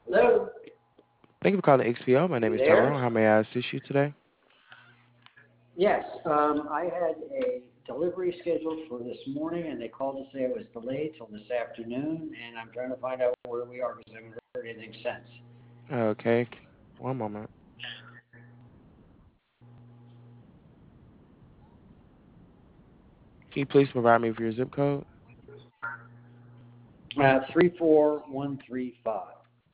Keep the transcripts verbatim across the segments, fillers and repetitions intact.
Hello, Thank you for calling X P O. My name you is there? Tyrone. How may I assist you today? Yes, um, I had a delivery scheduled for this morning, and they called to say it was delayed till this afternoon, and I'm trying to find out where we are because I haven't heard anything since. Okay, one moment. Can you please provide me with your zip code? Uh, three four one three five.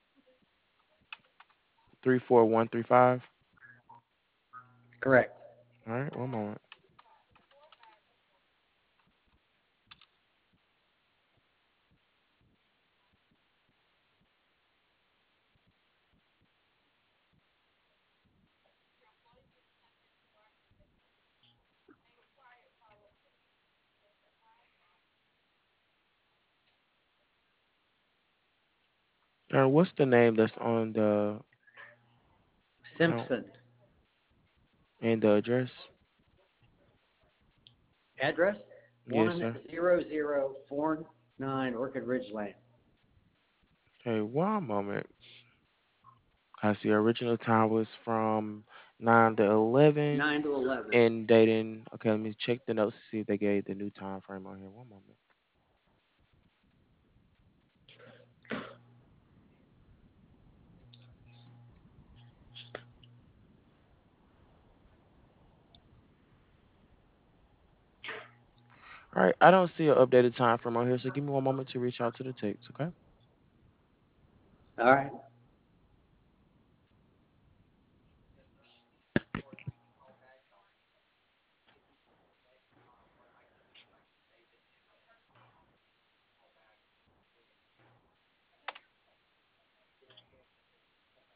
three four one three five. Correct. All right, one moment. All right, what's the name that's on the account Simpson. and the address? Address Yes, one sir. zero zero four nine Orchid Ridge Lane. Okay, one moment. I see original time was from nine to eleven nine to eleven. and dating. Okay, let me check the notes to see if they gave the new time frame on here. One moment. All right, I don't see an updated time frame on here, so give me one moment to reach out to the text, okay? All right.